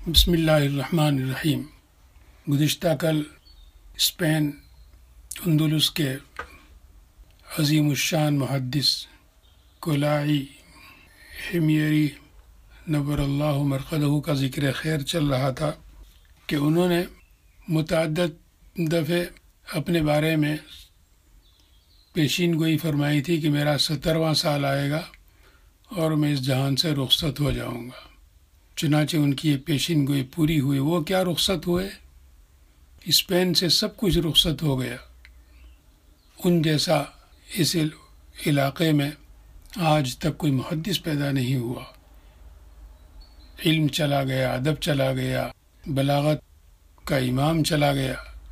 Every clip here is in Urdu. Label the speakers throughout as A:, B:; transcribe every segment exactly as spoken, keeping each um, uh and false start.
A: بسم اللہ الرحمن الرحیم۔ گزشتہ کل اسپین اندلس کے عظیم الشان محدث کولائی حمیری نور اللہ مرقدہ کا ذکر خیر چل رہا تھا کہ انہوں نے متعدد دفعے اپنے بارے میں پیشین گوئی فرمائی تھی کہ میرا سترواں سال آئے گا اور میں اس جہان سے رخصت ہو جاؤں گا۔ چنانچہ ان کی یہ پیشین گوئی پوری ہوئی۔ وہ کیا رخصت ہوئے؟ اسپین سے سب کچھ رخصت ہو گیا۔ ان جیسا اس علاقے میں آج تک کوئی محدث پیدا نہیں ہوا۔ علم چلا گیا، ادب چلا گیا، بلاغت کا امام چلا گیا۔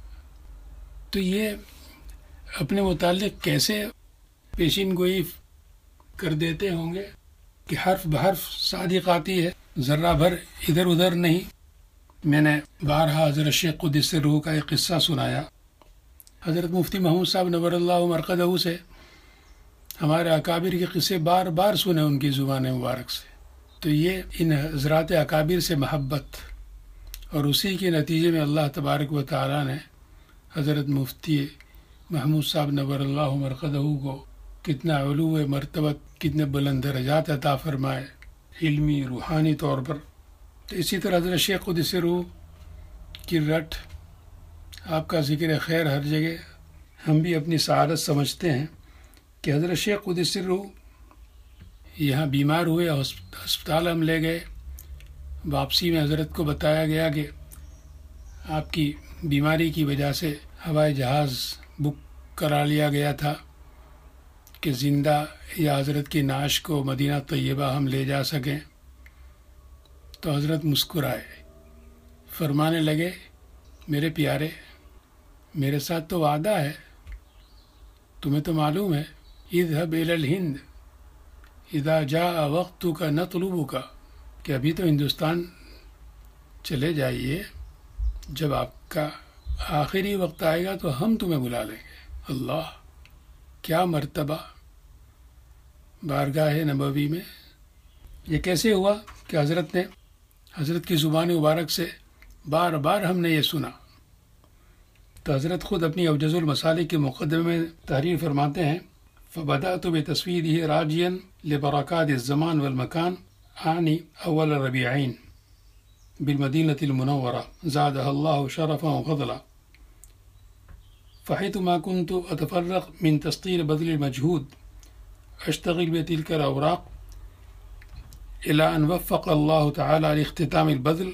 A: تو یہ اپنے متعلق کیسے پیشین گوئی کر دیتے ہوں گے کہ حرف بحرف صادق آتی ہے، ذرہ بھر ادھر ادھر نہیں۔ میں نے بارہا حضرت شیخ قدس روح کا ایک قصہ سنایا۔ حضرت مفتی محمود صاحب نور اللہ مرقدہ سے ہمارے اکابر کے قصے بار بار سنے ان کی زبان مبارک سے۔ تو یہ ان حضرات اکابر سے محبت اور اسی کے نتیجے میں اللہ تبارک و تعالیٰ نے حضرت مفتی محمود صاحب نور اللہ مرقدہ کو کتنا علو مرتبت، کتنے بلند درجات عطا فرمائے علمی روحانی طور پر۔ تو اسی طرح حضرت شیخ قدس روح کی رٹ، آپ کا ذکر خیر ہر جگہ، ہم بھی اپنی سعادت سمجھتے ہیں کہ حضرت شیخ قدس روح یہاں بیمار ہوئے، ہسپتال ہم لے گئے۔ واپسی میں حضرت کو بتایا گیا کہ آپ کی بیماری کی وجہ سے ہوائی جہاز بک کرا لیا گیا تھا کہ زندہ یا حضرت کی نعش کو مدینہ طیبہ ہم لے جا سکیں۔ تو حضرت مسکرائے، فرمانے لگے، میرے پیارے، میرے ساتھ تو وعدہ ہے، تمہیں تو معلوم ہے، اذهب الى الہند اذا جاء وقتک نطلبک، کہ ابھی تو ہندوستان چلے جائیے، جب آپ کا آخری وقت آئے گا تو ہم تمہیں بلا لیں گے۔ اللہ، کیا مرتبہ بارگاہ نبوی میں! یہ کیسے ہوا کہ حضرت نے حضرت کی زبان مبارک سے بار بار ہم نے یہ سنا؟ تو حضرت خود اپنی اوجز المسالک کے مقدمے میں تحریر فرماتے ہیں، فبدأت بتصویرہ راجیا لبرکات الزمان والمکان آنی اول ربیعین بالمدینة المنورة زادها الله شرفا وفضلا، فحيثما كنت أتفرغ من تسطير بذل المجهود أشتغل بتلك الأوراق إلى أن وفق الله تعالى لاختتام البذل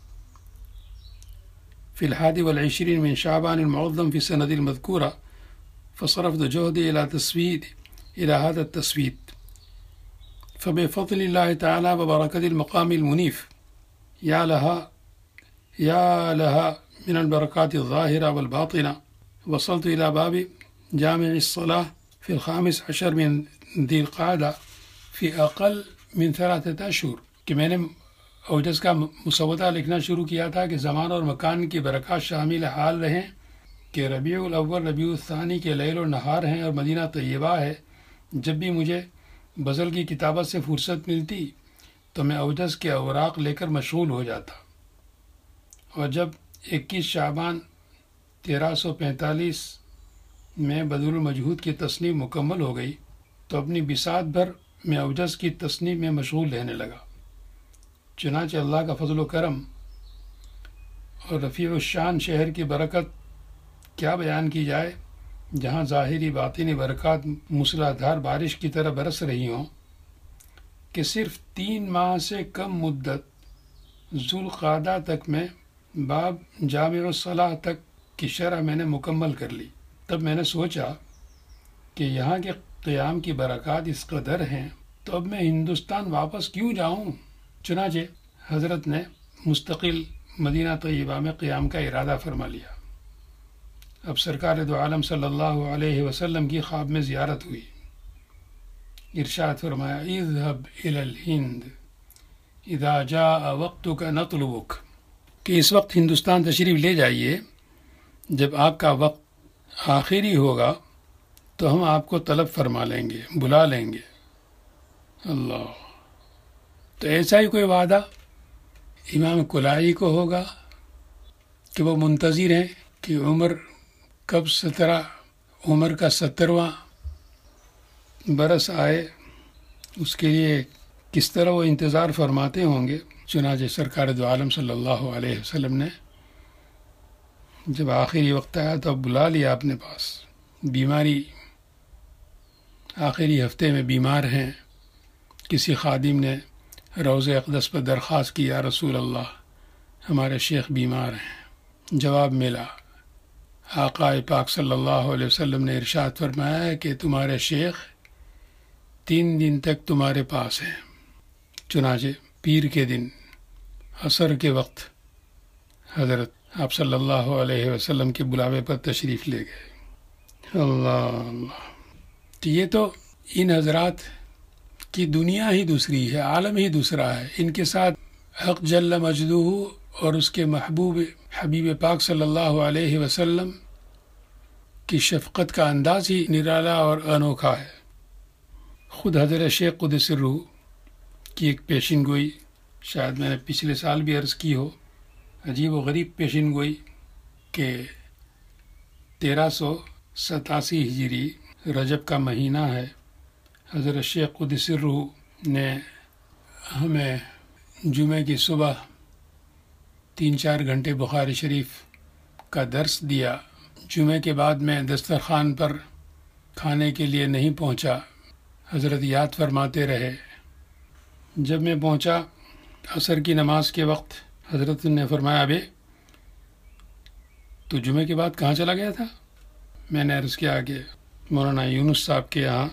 A: في الحادي والعشرين من شعبان المعظم في السنة المذكورة، فصرفت جهدي إلى تسويد إلى هذا التسويد، فبفضل الله تعالى وبركة المقام المنيف يا لها يا لها من البركات الظاهرة والباطنة، وصلت إلى باب جامع الصلاة في الخامس عشر من ذي القعدة في أقل من ثلاثة أشهر، کہ میں نے اوجز کا مسودہ لکھنا شروع کیا تھا کہ زمان اور مکان کی برکات شامل حال رہیں کہ ربیع الاول ربیع الثانی کے لیل و نہار ہیں اور مدینہ طیبہ ہے۔ جب بھی مجھے غزل کی کتابت سے فرصت ملتی تو میں اوجز کے اوراق لے کر مشغول ہو جاتا، اور جب اکیس شعبان تیرہ سو پینتالیس میں بذل المجہود کی تصنیف مکمل ہو گئی تو اپنی بساط بھر میں اوجز کی تصنیف میں مشغول رہنے لگا۔ چنانچہ اللہ کا فضل و کرم اور رفیع الشان شہر کی برکت کیا بیان کی جائے، جہاں ظاہری باطنی برکات موسلا دھار بارش کی طرح برس رہی ہوں، کہ صرف تین ماہ سے کم مدت ذوالقعدہ تک میں باب جامع الصلاح تک کی شرح میں نے مکمل کر لی۔ تب میں نے سوچا کہ یہاں کے قیام کی برکات اس قدر ہیں تو اب میں ہندوستان واپس کیوں جاؤں؟ چنانچہ حضرت نے مستقل مدینہ طیبہ میں قیام کا ارادہ فرما لیا۔ اب سرکار دو عالم صلی اللہ علیہ وسلم کی خواب میں زیارت ہوئی۔ ارشاد فرمایا، اذهب الى الہند اذا جاء وقتک نطلبک، کہ اس وقت ہندوستان تشریف لے جائیے، جب آپ کا وقت آخری ہوگا تو ہم آپ کو طلب فرما لیں گے، بلا لیں گے۔ اللہ، تو ایسا ہی کوئی وعدہ امام کلائی کو ہوگا کہ وہ منتظر ہیں کہ عمر کب سترہ عمر کا سترواں برس آئے، اس کے لیے کس طرح وہ انتظار فرماتے ہوں گے۔ چنانچہ سرکار دو عالم صلی اللہ علیہ وسلم نے جب آخری وقت آیا تو بلا لیا اپنے پاس، بیماری آخری ہفتے میں بیمار ہیں۔ کسی خادم نے روضہ اقدس پر درخواست کی، یا رسول اللہ ہمارے شیخ بیمار ہیں۔ جواب ملا، آقا پاک صلی اللہ علیہ وسلم نے ارشاد فرمایا ہے کہ تمہارے شیخ تین دن تک تمہارے پاس ہیں۔ چنانچہ پیر کے دن عصر کے وقت حضرت آپ صلی اللہ علیہ وسلم کے بلاوے پر تشریف لے گئے۔ اللہ اللہ، تو یہ تو ان حضرات کی دنیا ہی دوسری ہے، عالم ہی دوسرا ہے۔ ان کے ساتھ حق جل مجدہ اور اس کے محبوب حبیب پاک صلی اللہ علیہ وسلم کی شفقت کا انداز ہی نرالا اور انوکھا ہے۔ خود حضرت شیخ قدس الروح کی ایک پیشن گوئی، شاید میں نے پچھلے سال بھی عرض کی ہو، عجیب و غریب پیشن گوئی کہ تیرہ سو ستاسی ہجری رجب کا مہینہ ہے۔ حضرت شیخ قدس الروح نے ہمیں جمعہ کی صبح تین چار گھنٹے بخاری شریف کا درس دیا۔ جمعے کے بعد میں دسترخوان پر کھانے کے لیے نہیں پہنچا، حضرت یاد فرماتے رہے۔ جب میں پہنچا عصر کی نماز کے وقت، حضرت نے فرمایا، ابے تو جمعے کے بعد کہاں چلا گیا تھا؟ میں نے عرض کیا کہ مولانا یونس صاحب کے یہاں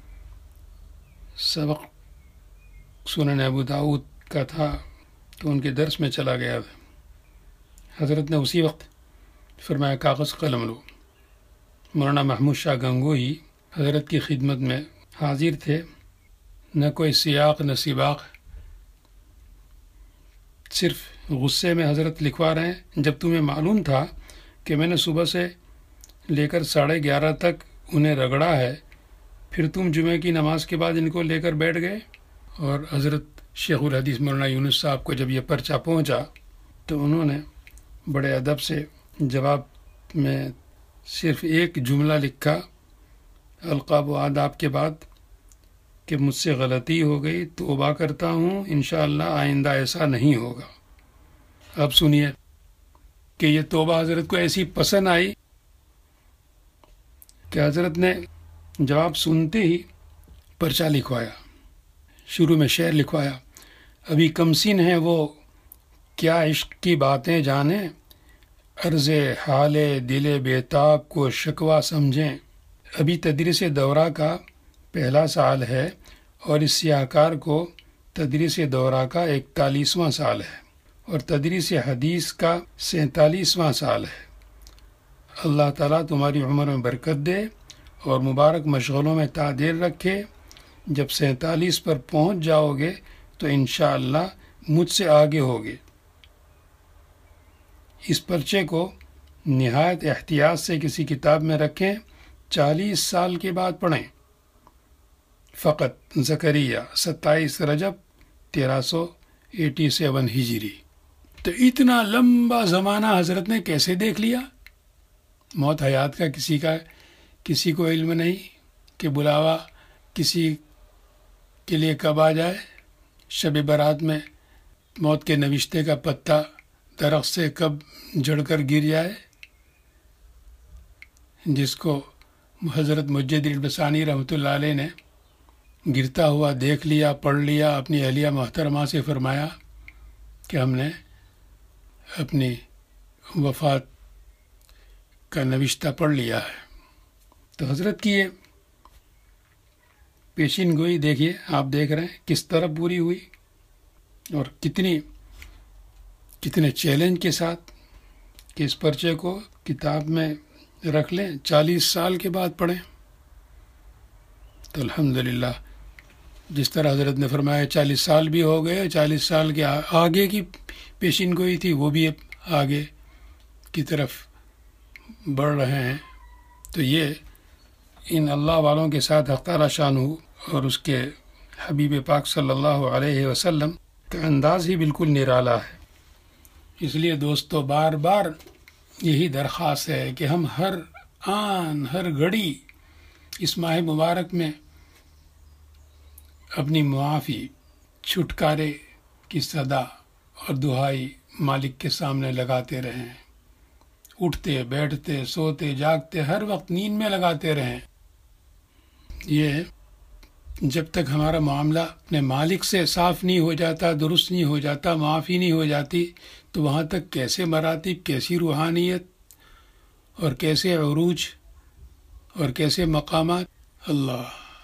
A: سبق سنن ابو داؤد کا تھا تو ان کے درس میں چلا گیا تھا۔ حضرت نے اسی وقت فرمایا کاغذ قلم لو۔ مولانا محمود شاہ گنگوہی حضرت کی خدمت میں حاضر تھے، نہ کوئی سیاق نہ سباق، صرف غصے میں حضرت لکھوا رہے ہیں، جب تمہیں معلوم تھا کہ میں نے صبح سے لے کر ساڑھے گیارہ تک انہیں رگڑا ہے، پھر تم جمعے کی نماز کے بعد ان کو لے کر بیٹھ گئے۔ اور حضرت شیخ الحدیث مولانا یونس صاحب کو جب یہ پرچہ پہنچا تو انہوں نے بڑے ادب سے جواب میں صرف ایک جملہ لکھا القاب و آداب کے بعد کہ مجھ سے غلطی ہو گئی، توبہ کرتا ہوں، انشاءاللہ آئندہ ایسا نہیں ہوگا۔ اب سنیے کہ یہ توبہ حضرت کو ایسی پسند آئی کہ حضرت نے جواب سنتے ہی پرچہ لکھوایا، شروع میں شعر لکھوایا، ابھی کمسن ہے وہ کیا عشق کی باتیں جانیں، عرض حال دل بیتاب کو شکوہ سمجھیں، ابھی تدریس دورہ کا پہلا سال ہے اور اس سیاہکار کو تدریس دورہ کا اکتالیسواں سال ہے اور تدریس حدیث کا سینتالیسواں سال ہے۔ اللہ تعالیٰ تمہاری عمر میں برکت دے اور مبارک مشغلوں میں تعدیل رکھے۔ جب سینتالیس پر پہنچ جاؤ گے تو انشاءاللہ مجھ سے آگے ہوگے۔ اس پرچے کو نہایت احتیاط سے کسی کتاب میں رکھیں، چالیس سال کے بعد پڑھیں۔ فقط زکریا ستائیس رجب تیرہ سو اٹھاسی سیون ہجری۔ تو اتنا لمبا زمانہ حضرت نے کیسے دیکھ لیا؟ موت حیات کا کسی کا کسی کو علم نہیں کہ بلاوا کسی کے لیے کب آ جائے، شب برات میں موت کے نوشتے کا پتا درخت سے کب جڑ کر گر جائے، جس کو حضرت مجد البسانی رحمۃ اللہ علیہ نے گرتا ہوا دیکھ لیا، پڑھ لیا، اپنی اہلیہ محترمہ سے فرمایا کہ ہم نے اپنی وفات کا نوشتہ پڑھ لیا ہے۔ تو حضرت کی یہ پیشین گوئی دیکھیے، آپ دیکھ رہے ہیں کس طرح پوری ہوئی اور کتنی کتنے چیلنج کے ساتھ کہ اس پرچے کو کتاب میں رکھ لیں، چالیس سال کے بعد پڑھیں۔ تو الحمدللہ جس طرح حضرت نے فرمایا چالیس سال بھی ہو گئے، چالیس سال کے آگے کی پیشین گوئی تھی، وہ بھی آگے کی طرف بڑھ رہے ہیں۔ تو یہ ان اللہ والوں کے ساتھ حق تعالی شانہ اور اس کے حبیب پاک صلی اللہ علیہ وسلم کا انداز ہی بالکل نرالا ہے۔ اس لیے دوستو بار بار یہی درخواست ہے کہ ہم ہر آن ہر گھڑی اس ماہ مبارک میں اپنی معافی، چھٹکارے کی صدا اور دعائی مالک کے سامنے لگاتے رہیں، اٹھتے بیٹھتے سوتے جاگتے ہر وقت نیند میں لگاتے رہیں۔ یہ جب تک ہمارا معاملہ اپنے مالک سے صاف نہیں ہو جاتا، درست نہیں ہو جاتا، معافی نہیں ہو جاتی، تو وہاں تک کیسے مراتب، کیسی روحانیت اور کیسے عروج اور کیسے مقامات۔ اللہ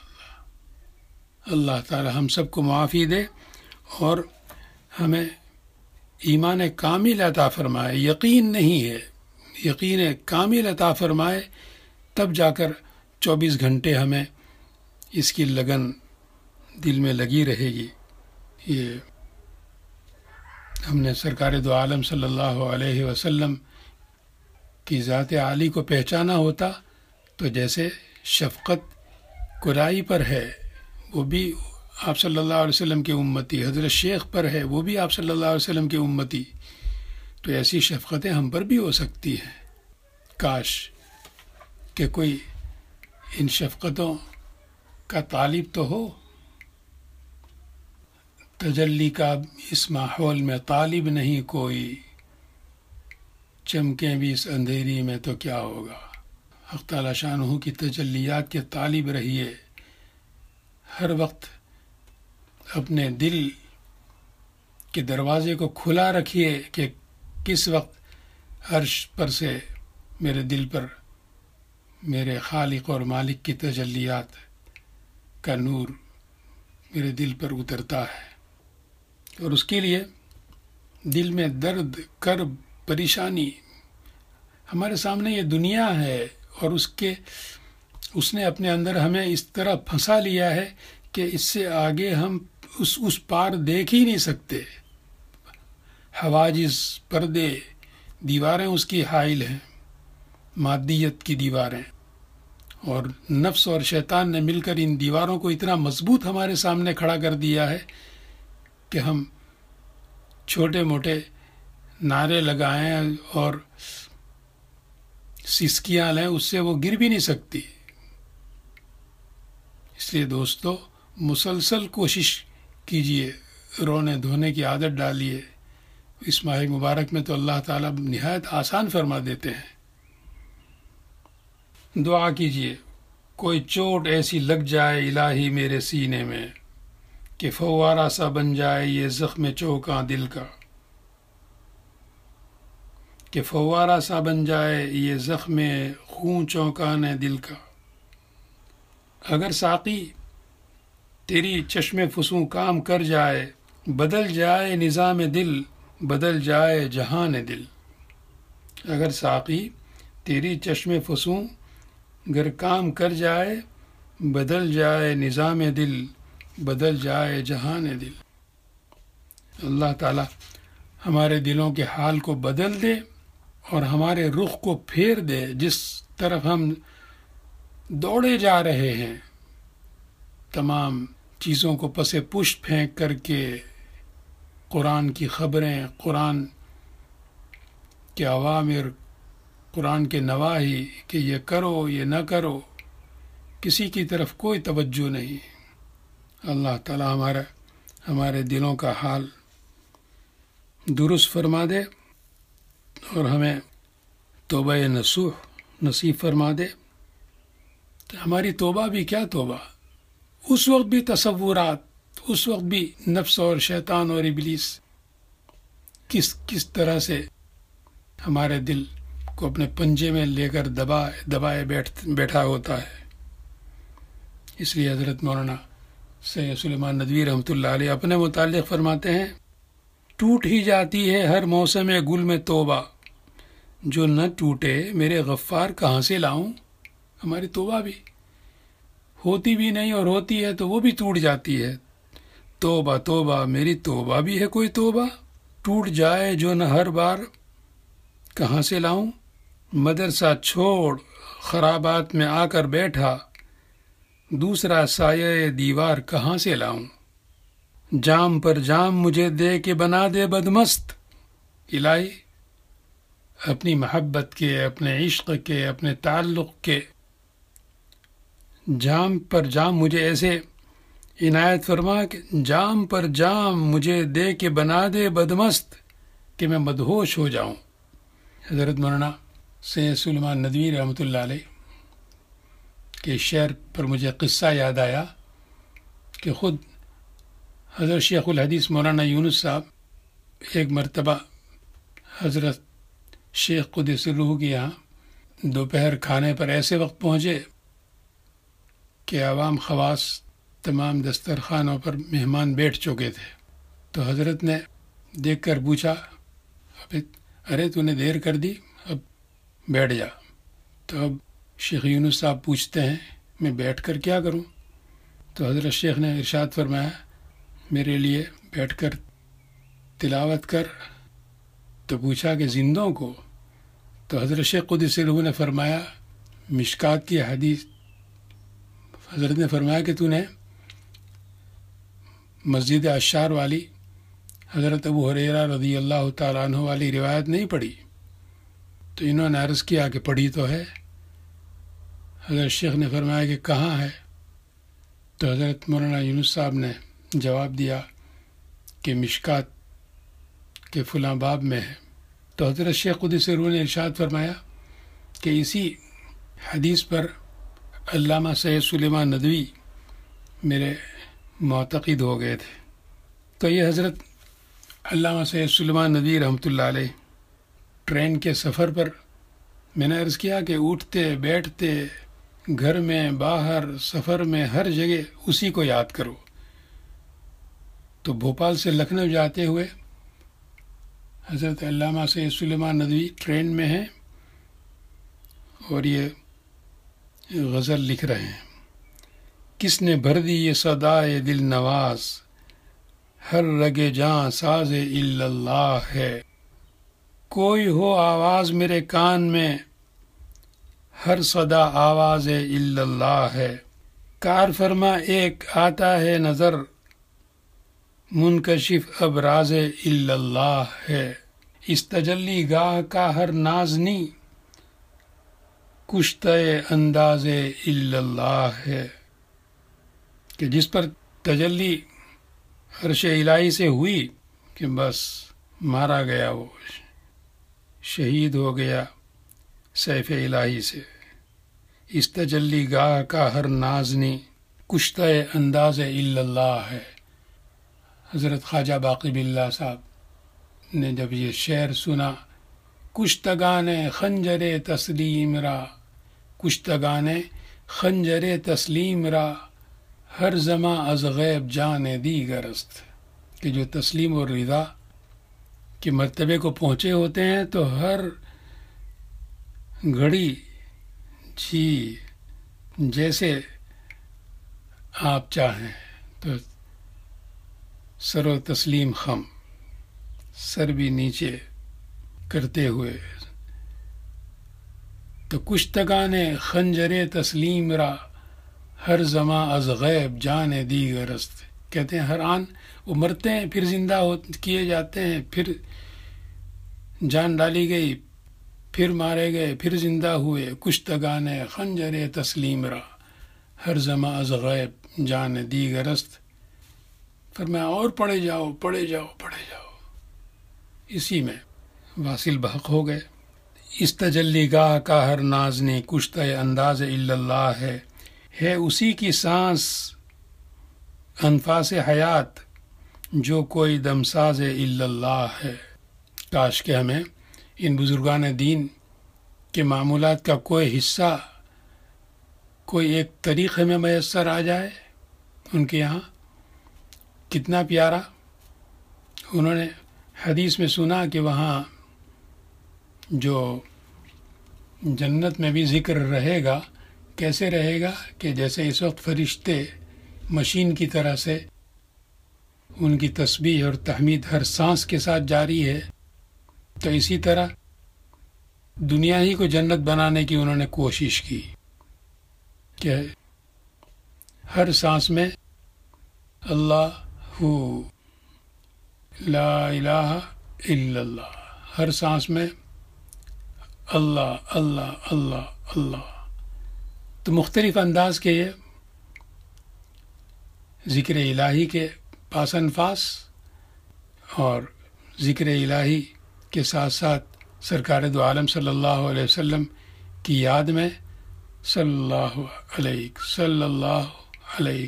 A: اللہ تعالی ہم سب کو معافی دے اور ہمیں ایمان کامل عطا فرمائے۔ یقین نہیں ہے، یقین کامل عطا فرمائے، تب جا کر چوبیس گھنٹے ہمیں اس کی لگن دل میں لگی رہے گی۔ یہ ہم نے سرکار دو عالم صلی اللہ علیہ وسلم کی ذات عالی کو پہچانا ہوتا تو جیسے شفقت قرائی پر ہے وہ بھی آپ صلی اللہ علیہ وسلم کی امتی، حضرت شیخ پر ہے وہ بھی آپ صلی اللہ علیہ وسلم کی امتی، تو ایسی شفقتیں ہم پر بھی ہو سکتی ہیں۔ کاش کہ کوئی ان شفقتوں کا طالب تو ہو، تجلی کا اس ماحول میں طالب نہیں کوئی، چمکیں بھی اس اندھیری میں تو کیا ہوگا۔ حق تعالی شانہ کی تجلیات کے طالب رہیے، ہر وقت اپنے دل کے دروازے کو کھلا رکھیے کہ کس وقت عرش پر سے میرے دل پر میرے خالق اور مالک کی تجلیات کا نور میرے دل پر اترتا ہے، اور اس کے لیے دل میں درد، کرب، پریشانی، ہمارے سامنے یہ دنیا ہے اور اس کے اس نے اپنے اندر ہمیں اس طرح پھنسا لیا ہے کہ اس سے آگے ہم اس اس پار دیکھ ہی نہیں سکتے۔ حواجز، پردے، دیواریں اس کی حائل ہیں، مادیت کی دیواریں، اور نفس اور شیطان نے مل کر ان دیواروں کو اتنا مضبوط ہمارے سامنے کھڑا کر دیا ہے کہ ہم چھوٹے موٹے نعرے لگائیں اور سسکیاں لیں، اس سے وہ گر بھی نہیں سکتی۔ اس لیے دوستو مسلسل کوشش کیجئے، رونے دھونے کی عادت ڈالیے۔ اس ماہ مبارک میں تو اللہ تعالیٰ نہایت آسان فرما دیتے ہیں۔ دعا کیجئے کوئی چوٹ ایسی لگ جائے الہی میرے سینے میں کہ فوارہ سا بن جائے یہ زخم چوکاں دل کا، کہ فوارہ سا بن جائے یہ زخم خون چونکان دل کا۔ اگر ساقی تیری چشم فسوں کام کر جائے، بدل جائے نظام دل، بدل جائے جہان دل۔ اگر ساقی تیری چشم فسوں گر کام کر جائے، بدل جائے نظام دل، بدل جائے جہان دل۔ اللہ تعالی ہمارے دلوں کے حال کو بدل دے اور ہمارے رخ کو پھیر دے، جس طرف ہم دوڑے جا رہے ہیں تمام چیزوں کو پس پشت پھینک کر کے، قرآن کی خبریں، قرآن کے اوامر، قرآن کے نواہی کہ یہ کرو یہ نہ کرو، کسی کی طرف کوئی توجہ نہیں۔ اللہ تعالی ہمارا ہمارے دلوں کا حال درست فرما دے اور ہمیں توبہ نصوح نصیب فرما دے۔ ہماری توبہ بھی کیا توبہ، اس وقت بھی تصورات، اس وقت بھی نفس اور شیطان اور ابلیس کس کس طرح سے ہمارے دل کو اپنے پنجے میں لے کر دبائے دبائے بیٹھ بیٹھا ہوتا ہے۔ اس لیے حضرت مولانا سید سلیمان ندوی رحمۃ اللہ علیہ اپنے متعلق فرماتے ہیں، ٹوٹ ہی جاتی ہے ہر موسم گل میں توبہ، جو نہ ٹوٹے میرے غفار کہاں سے لاؤں۔ ہماری توبہ بھی ہوتی بھی نہیں، اور ہوتی ہے تو وہ بھی ٹوٹ جاتی ہے۔ توبہ توبہ میری توبہ بھی ہے کوئی توبہ، ٹوٹ جائے جو نہ ہر بار کہاں سے لاؤں۔ مدرسہ چھوڑ خرابات میں آ کر بیٹھا، دوسرا سایہ دیوار کہاں سے لاؤں۔ جام پر جام مجھے دے کے بنا دے بدمست، الہی اپنی محبت کے، اپنے عشق کے، اپنے تعلق کے جام پر جام مجھے ایسے عنایت فرما کہ جام پر جام مجھے دے کے بنا دے بدمست کہ میں مدہوش ہو جاؤں۔ حضرت مولانا سید سلیمان ندوی رحمۃ اللہ علیہ کے شعر پر مجھے قصہ یاد آیا کہ خود حضرت شیخ الحدیث مولانا یونس صاحب ایک مرتبہ حضرت شیخ قدس روح کے یہاں دوپہر کھانے پر ایسے وقت پہنچے کہ عوام خواص تمام دسترخوانوں پر مہمان بیٹھ چکے تھے۔ تو حضرت نے دیکھ کر پوچھا، ارے تو نے دیر کر دی، اب بیٹھ جا۔ تو اب شیخ یونس صاحب پوچھتے ہیں میں بیٹھ کر کیا کروں؟ تو حضرت شیخ نے ارشاد فرمایا میرے لیے بیٹھ کر تلاوت کر۔ تو پوچھا کہ زندوں کو؟ تو حضرت شیخ قدس روح نے فرمایا مشکات کی حدیث، حضرت نے فرمایا کہ تو نے مسجد عشار والی حضرت ابو ہریرہ رضی اللہ تعالیٰ عنہ والی روایت نہیں پڑھی؟ تو انہوں نے عرض کیا کہ پڑھی تو ہے۔ حضرت شیخ نے فرمایا کہ کہاں ہے؟ تو حضرت مولانا یونس صاحب نے جواب دیا کہ مشکات کے فلاں باب میں ہے۔ تو حضرت شیخ قدس روح نے ارشاد فرمایا کہ اسی حدیث پر علامہ سید سلیمان ندوی میرے معتقد ہو گئے تھے۔ تو یہ حضرت علامہ سید سلیمان ندوی رحمۃ اللہ علیہ ٹرین کے سفر پر میں نے عرض کیا کہ اٹھتے بیٹھتے گھر میں باہر سفر میں ہر جگہ اسی کو یاد کرو۔ تو بھوپال سے لکھنؤ جاتے ہوئے حضرت علامہ سید سلیمان ندوی ٹرین میں ہیں اور یہ غزل لکھ رہے ہیں۔ کس نے بھر دی یہ صدائے دل نواز، ہر رگے جاں ساز الا اللہ ہے۔ کوئی ہو آواز میرے کان میں، ہر صدا آواز الا اللہ ہے۔ کار فرما ایک آتا ہے نظر، منکشف ابراز الا اللہ ہے۔ اس تجلی گاہ کا ہر نازنی، کشتہ انداز الا اللہ ہے۔ کہ جس پر تجلی عرش الہی سے ہوئی کہ بس مارا گیا، وہ شہید ہو گیا سیف الہی سے۔ اس تجلی گاہ کا ہر نازنی، کشتہ انداز الا اللہ ہے۔ حضرت خواجہ باقی باللہ صاحب نے جب یہ شعر سنا، کشتگان خنجر تسلیم را، کشتگان خنجر تسلیم را، ہر زماں از غیب جان دیگر است۔ کہ جو تسلیم اور رضا کے مرتبے کو پہنچے ہوتے ہیں تو ہر گھڑی جی جیسے آپ چاہیں تو سر و تسلیم خم، سر بھی نیچے کرتے ہوئے۔ تو کشتگان خنجر تسلیم را، ہر زماں از غیب جان دیگر است۔ کہتے ہیں ہر آن وہ مرتے ہیں پھر زندہ ہو کیے جاتے ہیں، پھر جان ڈالی گئی، پھر مارے گئے، پھر زندہ ہوئے۔ کشتگان خنجر تسلیم را، ہر زماں از غیب جان دیگر است۔ فرمایا اور پڑھے جاؤ پڑھے جاؤ پڑھے جاؤ، اسی میں واصل بحق ہو گئے۔ اس تجلی گاہ کا ہر نازنی، کشتہ انداز الا اللہ ہے۔ ہے اسی کی سانس انفاس حیات، جو کوئی دمساز الا اللہ ہے۔ کاش کہ ہمیں ان بزرگان دین کے معمولات کا کوئی حصہ، کوئی ایک طریق ہمیں میسر آ جائے ان کے یہاں۔ کتنا پیارا انہوں نے حدیث میں سنا کہ وہاں جو جنت میں بھی ذکر رہے گا، کیسے رہے گا کہ جیسے اس وقت فرشتے مشین کی طرح سے ان کی تسبیح اور تحمید ہر سانس کے ساتھ جاری ہے، تو اسی طرح دنیا ہی کو جنت بنانے کی انہوں نے کوشش کی کہ ہر سانس میں اللہ لا الہ الا اللہ، ہر سانس میں اللہ اللہ اللہ اللہ. تو مختلف انداز کے یہ ذکر الہی کے پاس انفاس اور ذکر الہی کے ساتھ ساتھ سرکار دو عالم صلی اللہ علیہ وسلم کی یاد میں صلی اللہ علیہ صلی اللہ علیہ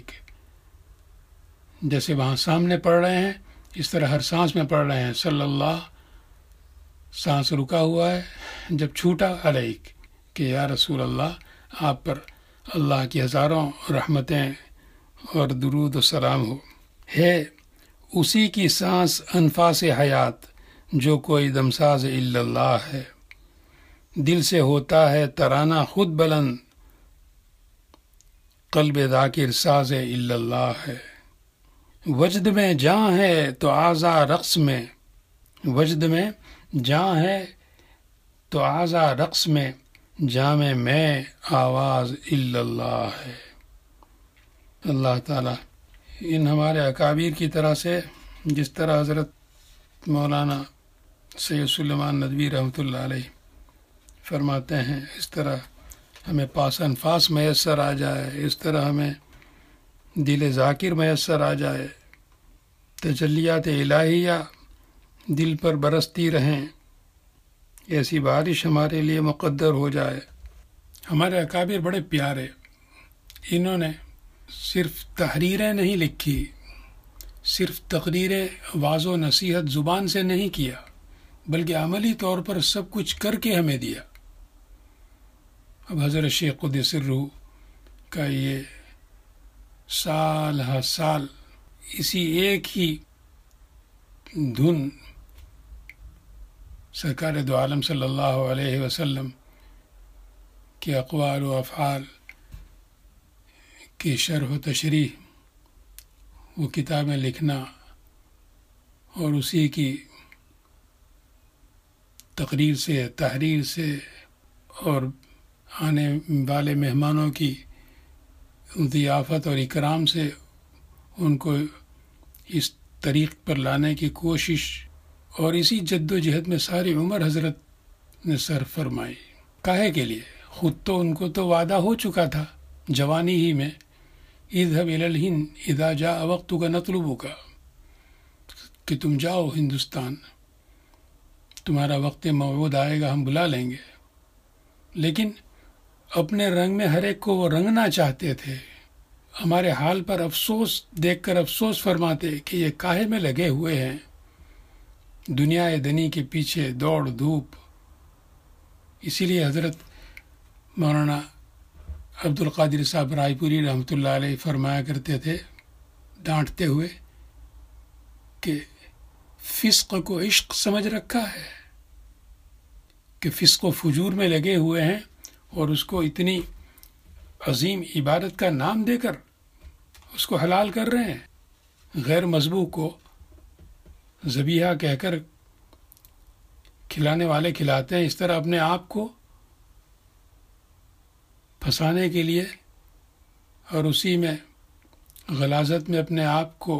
A: جیسے وہاں سامنے پڑھ رہے ہیں اس طرح ہر سانس میں پڑھ رہے ہیں صلی اللہ. سانس رکا ہوا ہے جب چھوٹا علیک کہ یا رسول اللہ آپ پر اللہ کی ہزاروں رحمتیں اور درود و سلام ہو. ہے اسی کی سانس انفاس حیات جو کوئی دمساز الا اللہ ہے. دل سے ہوتا ہے ترانہ خود بلند قلب ذاکر ساز الا اللہ ہے. وجد میں جاں ہے تو اعضا رقص میں وجد میں جاں ہے تو اعضا رقص میں جامع میں آواز الا اللہ ہے. اللہ تعالیٰ ان ہمارے اکابر کی طرح سے جس طرح حضرت مولانا سید سلیمان ندوی رحمۃ اللہ علیہ فرماتے ہیں اس طرح ہمیں پاس انفاس میسر آ جائے, اس طرح ہمیں دل ذاکر میسر آ جائے, تجلیات الہیہ دل پر برستی رہیں, ایسی بارش ہمارے لیے مقدر ہو جائے. ہمارے اکابر بڑے پیارے, انہوں نے صرف تحریریں نہیں لکھی, صرف تقریریں واض و نصیحت زبان سے نہیں کیا, بلکہ عملی طور پر سب کچھ کر کے ہمیں دیا. اب حضرت شیخ قدس سرہ کا یہ سال ہر سال اسی ایک ہی دھن سرکار دو عالم صلی اللہ علیہ وسلم کے اقوال و افعال کی شرح و تشریح وہ کتابیں لکھنا اور اسی کی تقریر سے تحریر سے اور آنے والے مہمانوں کی ضیافت اور اکرام سے ان کو اس طریق پر لانے کی کوشش اور اسی جد و جہد میں ساری عمر حضرت نے صرف فرمائی. کاہے کے لیے؟ خود تو ان کو تو وعدہ ہو چکا تھا جوانی ہی میں, اذهب الى الهند اذا جاء وقتك نطلبك, کہ تم جاؤ ہندوستان, تمہارا وقت موعود آئے گا, ہم بلا لیں گے. لیکن اپنے رنگ میں ہر ایک کو وہ رنگنا چاہتے تھے. ہمارے حال پر افسوس دیکھ کر افسوس فرماتے کہ یہ کاہے میں لگے ہوئے ہیں, دنیا دنی کے پیچھے دوڑ دھوپ. اسی لیے حضرت مولانا عبد القادر صاحب رائے پوری رحمۃ اللہ علیہ فرمایا کرتے تھے ڈانٹتے ہوئے کہ فسق کو عشق سمجھ رکھا ہے, کہ فسق و فجور میں لگے ہوئے ہیں اور اس کو اتنی عظیم عبادت کا نام دے کر اس کو حلال کر رہے ہیں. غیر مذبوح کو ذبیحہ کہہ کر کھلانے والے کھلاتے ہیں, اس طرح اپنے آپ کو پھنسانے کے لیے اور اسی میں غلاظت میں اپنے آپ کو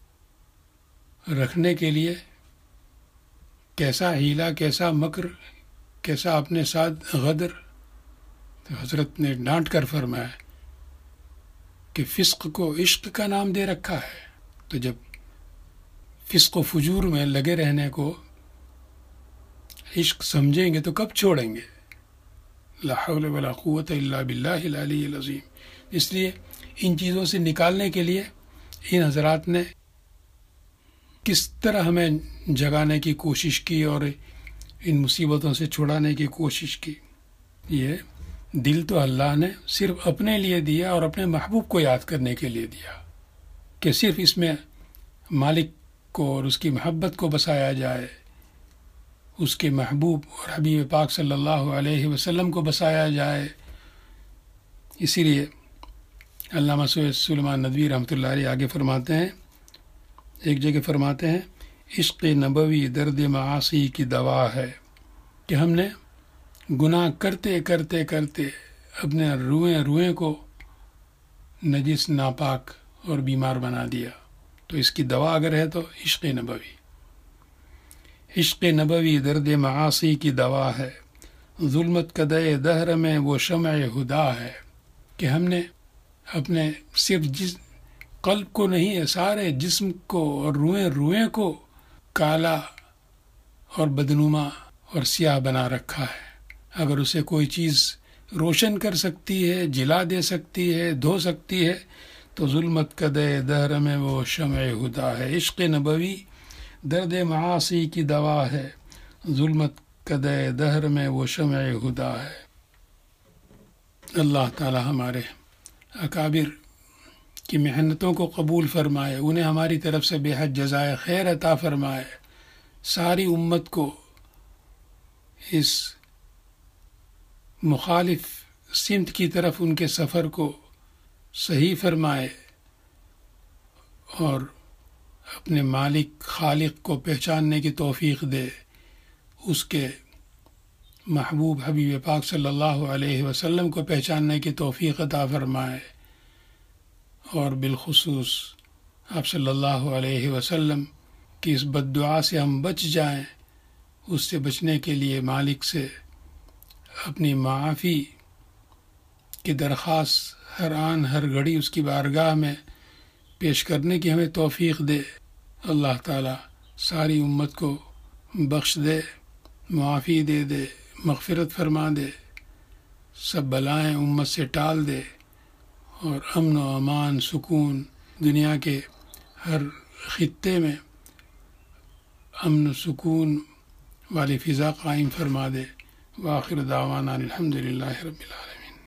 A: رکھنے کے لیے کیسا ہیلا, کیسا مکر, کیسا اپنے ساتھ غدر. تو حضرت نے ڈانٹ کر فرمایا کہ فسق کو عشق کا نام دے رکھا ہے, تو جب فسق و فجور میں لگے رہنے کو عشق سمجھیں گے تو کب چھوڑیں گے؟ لا حول ولا قوت الا باللہ العلی العظیم. اس لیے ان چیزوں سے نکالنے کے لیے ان حضرات نے کس طرح ہمیں جگانے کی کوشش کی اور ان مصیبتوں سے چھڑانے کی کوشش کی. یہ دل تو اللہ نے صرف اپنے لیے دیا اور اپنے محبوب کو یاد کرنے کے لیے دیا, کہ صرف اس میں مالک کو اور اس کی محبت کو بسایا جائے, اس کے محبوب اور حبیب پاک صلی اللہ علیہ وسلم کو بسایا جائے. اسی لیے علامہ سید سلیمان ندوی رحمۃ اللہ علیہ آگے فرماتے ہیں, ایک جگہ فرماتے ہیں عشق نبوی درد معاصی کی دوا ہے, کہ ہم نے گناہ کرتے کرتے کرتے اپنے روئیں روئیں کو نجس ناپاک اور بیمار بنا دیا, تو اس کی دوا اگر ہے تو عشق نبوی. عشق نبوی درد معاصی کی دوا ہے، ظلمت قدے دہر میں وہ شمع ہدا ہے، کہ ہم نے اپنے صرف جس قلب کو نہیں ہے، سارے جسم کو اور روئیں روئیں کو کالا اور بدنما اور سیاہ بنا رکھا ہے۔ اگر اسے کوئی چیز روشن کر سکتی ہے، جلا دے سکتی ہے، دھو سکتی ہے، تو ظلمت قدے دہر میں وہ شمع ہدا ہے۔ عشق نبوی درد معاصی کی دوا ہے، ظلمت قدے دہر میں وہ شمع ہدا ہے۔ اللہ تعالی ہمارے اکابر کی محنتوں کو قبول فرمائے، انہیں ہماری طرف سے بے حد جزائے خیر عطا فرمائے، ساری امت کو اس مخالف سمت کی طرف ان کے سفر کو صحیح فرمائے، اور اپنے مالک خالق کو پہچاننے کی توفیق دے، اس کے محبوب حبیب پاک صلی اللہ علیہ وسلم کو پہچاننے کی توفیق عطا فرمائے، اور بالخصوص آپ صلی اللہ علیہ وسلم کی اس بد دعا سے ہم بچ جائیں، اس سے بچنے کے لیے مالک سے اپنی معافی کی درخواست ہر آن ہر گھڑی اس کی بارگاہ میں پیش کرنے کی ہمیں توفیق دے۔ اللہ تعالیٰ ساری امت کو بخش دے، معافی دے دے، مغفرت فرما دے، سب بلائیں امت سے ٹال دے، اور امن و امان، سکون، دنیا کے ہر خطے میں امن و سکون والی فضا قائم فرما دے۔ وآخر دعوانا الحمد للہ رب العالمین۔